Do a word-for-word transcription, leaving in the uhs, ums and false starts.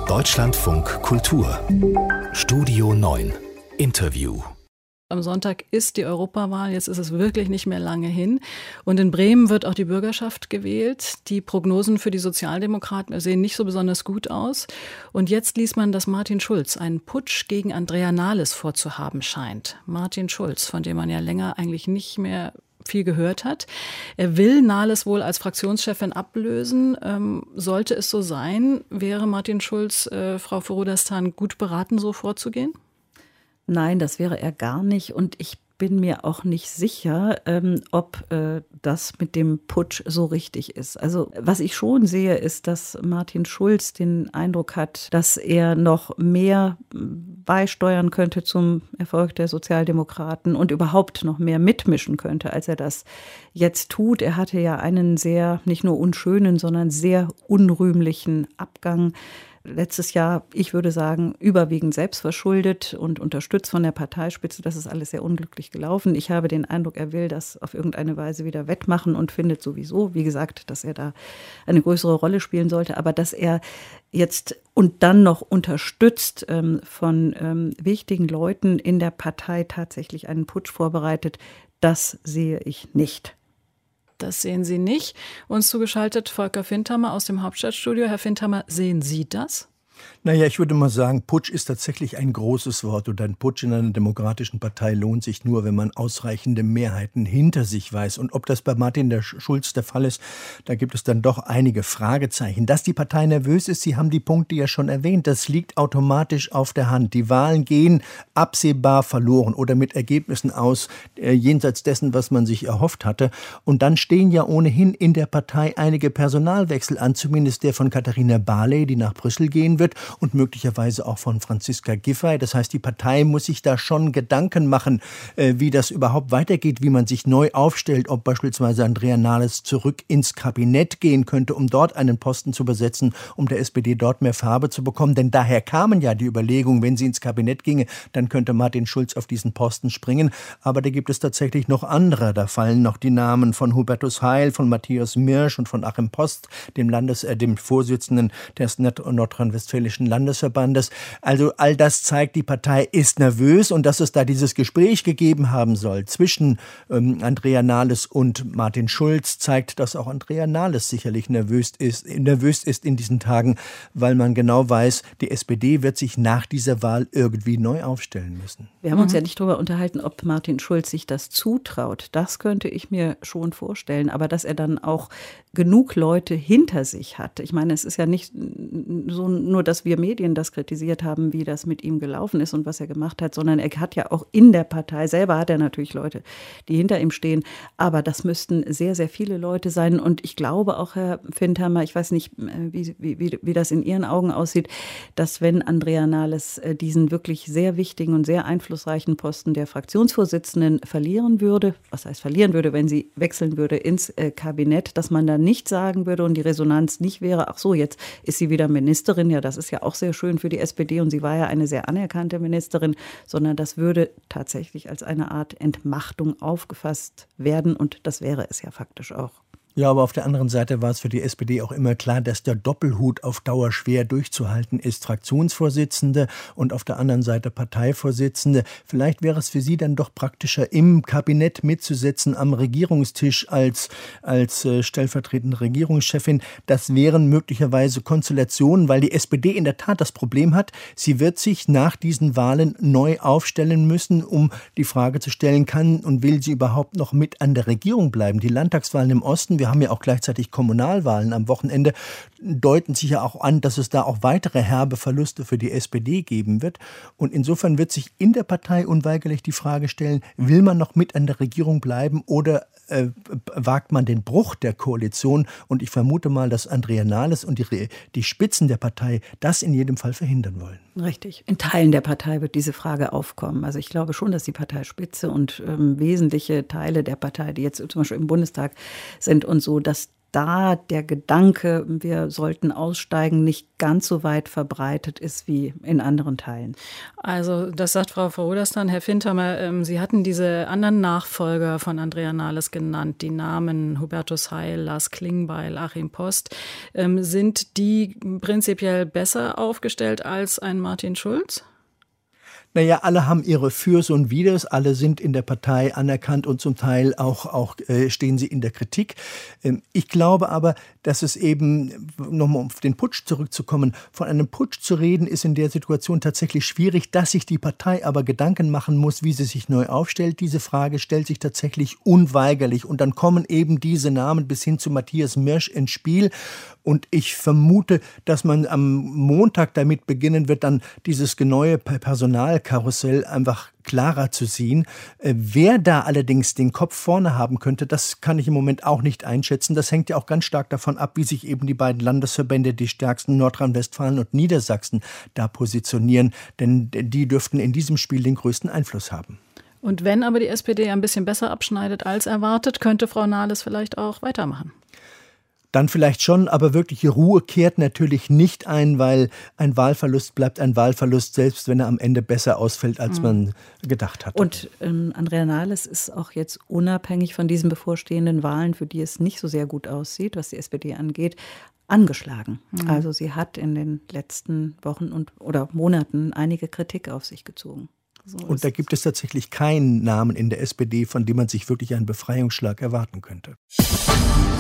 Deutschlandfunk Kultur Studio neun Interview. Am Sonntag ist die Europawahl, jetzt ist es wirklich nicht mehr lange hin. Und in Bremen wird auch die Bürgerschaft gewählt. Die Prognosen für die Sozialdemokraten sehen nicht so besonders gut aus. Und jetzt liest man, dass Martin Schulz einen Putsch gegen Andrea Nahles vorzuhaben scheint. Martin Schulz, von dem man ja länger eigentlich nicht mehr viel gehört hat. Er will Nahles wohl als Fraktionschefin ablösen. Ähm, sollte es so sein, wäre Martin Schulz, äh, Frau Forodastan, gut beraten, so vorzugehen? Nein, das wäre er gar nicht. Und ich bin mir auch nicht sicher, ähm, ob äh, das mit dem Putsch so richtig ist. Also was ich schon sehe, ist, dass Martin Schulz den Eindruck hat, dass er noch mehr beisteuern könnte zum Erfolg der Sozialdemokraten und überhaupt noch mehr mitmischen könnte, als er das jetzt tut. Er hatte ja einen sehr, nicht nur unschönen, sondern sehr unrühmlichen Abgang. Letztes Jahr, ich würde sagen, überwiegend selbstverschuldet und unterstützt von der Parteispitze. Das ist alles sehr unglücklich gelaufen. Ich habe den Eindruck, er will das auf irgendeine Weise wieder wettmachen und findet sowieso, wie gesagt, dass er da eine größere Rolle spielen sollte. Aber dass er jetzt und dann noch unterstützt ähm, von ähm, wichtigen Leuten in der Partei tatsächlich einen Putsch vorbereitet, das sehe ich nicht. Das sehen Sie nicht. Uns zugeschaltet Volker Findhammer aus dem Hauptstadtstudio. Herr Findhammer, sehen Sie das? Naja, ich würde mal sagen, Putsch ist tatsächlich ein großes Wort und ein Putsch in einer demokratischen Partei lohnt sich nur, wenn man ausreichende Mehrheiten hinter sich weiß. Und ob das bei Martin der Schulz der Fall ist, da gibt es dann doch einige Fragezeichen. Dass die Partei nervös ist, Sie haben die Punkte ja schon erwähnt, das liegt automatisch auf der Hand. Die Wahlen gehen absehbar verloren oder mit Ergebnissen aus, äh, jenseits dessen, was man sich erhofft hatte. Und dann stehen ja ohnehin in der Partei einige Personalwechsel an, zumindest der von Katharina Barley, die nach Brüssel gehen wird, und möglicherweise auch von Franziska Giffey. Das heißt, die Partei muss sich da schon Gedanken machen, äh, wie das überhaupt weitergeht, wie man sich neu aufstellt, ob beispielsweise Andrea Nahles zurück ins Kabinett gehen könnte, um dort einen Posten zu besetzen, um der S P D dort mehr Farbe zu bekommen. Denn daher kamen ja die Überlegungen, wenn sie ins Kabinett ginge, dann könnte Martin Schulz auf diesen Posten springen. Aber da gibt es tatsächlich noch andere. Da fallen noch die Namen von Hubertus Heil, von Matthias Mirsch und von Achim Post, dem Landes, äh, dem Vorsitzenden des Nordrhein-Westfälischen Landesverbandes. Also all das zeigt, die Partei ist nervös und dass es da dieses Gespräch gegeben haben soll zwischen ähm, Andrea Nahles und Martin Schulz, zeigt, dass auch Andrea Nahles sicherlich nervös ist, nervös ist in diesen Tagen, weil man genau weiß, die S P D wird sich nach dieser Wahl irgendwie neu aufstellen müssen. Wir haben uns ja nicht darüber unterhalten, ob Martin Schulz sich das zutraut. Das könnte ich mir schon vorstellen. Aber dass er dann auch genug Leute hinter sich hat. Ich meine, es ist ja nicht so nur, dass wir Medien das kritisiert haben, wie das mit ihm gelaufen ist und was er gemacht hat, sondern er hat ja auch in der Partei, selber hat er natürlich Leute, die hinter ihm stehen. Aber das müssten sehr, sehr viele Leute sein. Und ich glaube auch, Herr Findhammer, ich weiß nicht, wie, wie, wie das in Ihren Augen aussieht, dass wenn Andrea Nahles diesen wirklich sehr wichtigen und sehr einflussreichen Posten der Fraktionsvorsitzenden verlieren würde, was heißt verlieren würde, wenn sie wechseln würde ins Kabinett, dass man dann nicht sagen würde und die Resonanz nicht wäre, ach so, jetzt ist sie wieder Ministerin, ja, das ist ja auch sehr schön für die S P D und sie war ja eine sehr anerkannte Ministerin, sondern das würde tatsächlich als eine Art Entmachtung aufgefasst werden und das wäre es ja faktisch auch. Ja, aber auf der anderen Seite war es für die S P D auch immer klar, dass der Doppelhut auf Dauer schwer durchzuhalten ist. Fraktionsvorsitzende und auf der anderen Seite Parteivorsitzende. Vielleicht wäre es für Sie dann doch praktischer, im Kabinett mitzusitzen, am Regierungstisch als, als äh, stellvertretende Regierungschefin. Das wären möglicherweise Konstellationen, weil die S P D in der Tat das Problem hat, sie wird sich nach diesen Wahlen neu aufstellen müssen, um die Frage zu stellen, kann und will sie überhaupt noch mit an der Regierung bleiben. Die Landtagswahlen im Osten, wir haben ja auch gleichzeitig Kommunalwahlen am Wochenende, deuten sich ja auch an, dass es da auch weitere herbe Verluste für die S P D geben wird. Und insofern wird sich in der Partei unweigerlich die Frage stellen, will man noch mit an der Regierung bleiben oder äh, wagt man den Bruch der Koalition? Und ich vermute mal, dass Andrea Nahles und die, die Spitzen der Partei das in jedem Fall verhindern wollen. Richtig. In Teilen der Partei wird diese Frage aufkommen. Also ich glaube schon, dass die Parteispitze und ähm, wesentliche Teile der Partei, die jetzt zum Beispiel im Bundestag sind und so, dass da der Gedanke, wir sollten aussteigen, nicht ganz so weit verbreitet ist wie in anderen Teilen. Also das sagt Frau Vorhoderstan. Herr Findhammer, ähm, Sie hatten diese anderen Nachfolger von Andrea Nahles genannt, die Namen Hubertus Heil, Lars Klingbeil, Achim Post. Ähm, sind die prinzipiell besser aufgestellt als ein Martin Schulz? Naja, alle haben ihre Fürs und Widers, alle sind in der Partei anerkannt und zum Teil auch, auch äh, stehen sie in der Kritik. Ähm, ich glaube aber, dass es eben, nochmal auf den Putsch zurückzukommen, von einem Putsch zu reden, ist in der Situation tatsächlich schwierig, dass sich die Partei aber Gedanken machen muss, wie sie sich neu aufstellt. Diese Frage stellt sich tatsächlich unweigerlich und dann kommen eben diese Namen bis hin zu Matthias Mirsch ins Spiel. Und ich vermute, dass man am Montag damit beginnen wird, dann dieses neue Personalkarussell einfach klarer zu sehen. Wer da allerdings den Kopf vorne haben könnte, das kann ich im Moment auch nicht einschätzen. Das hängt ja auch ganz stark davon ab, wie sich eben die beiden Landesverbände, die stärksten Nordrhein-Westfalen und Niedersachsen, da positionieren. Denn die dürften in diesem Spiel den größten Einfluss haben. Und wenn aber die S P D ein bisschen besser abschneidet als erwartet, könnte Frau Nahles vielleicht auch weitermachen. Dann vielleicht schon, aber wirkliche Ruhe kehrt natürlich nicht ein, weil ein Wahlverlust bleibt ein Wahlverlust, selbst wenn er am Ende besser ausfällt, als mhm. man gedacht hat. Und ähm, Andrea Nahles ist auch jetzt unabhängig von diesen bevorstehenden Wahlen, für die es nicht so sehr gut aussieht, was die S P D angeht, angeschlagen. Mhm. Also sie hat in den letzten Wochen und oder Monaten einige Kritik auf sich gezogen. So und da gibt es tatsächlich keinen Namen in der S P D, von dem man sich wirklich einen Befreiungsschlag erwarten könnte.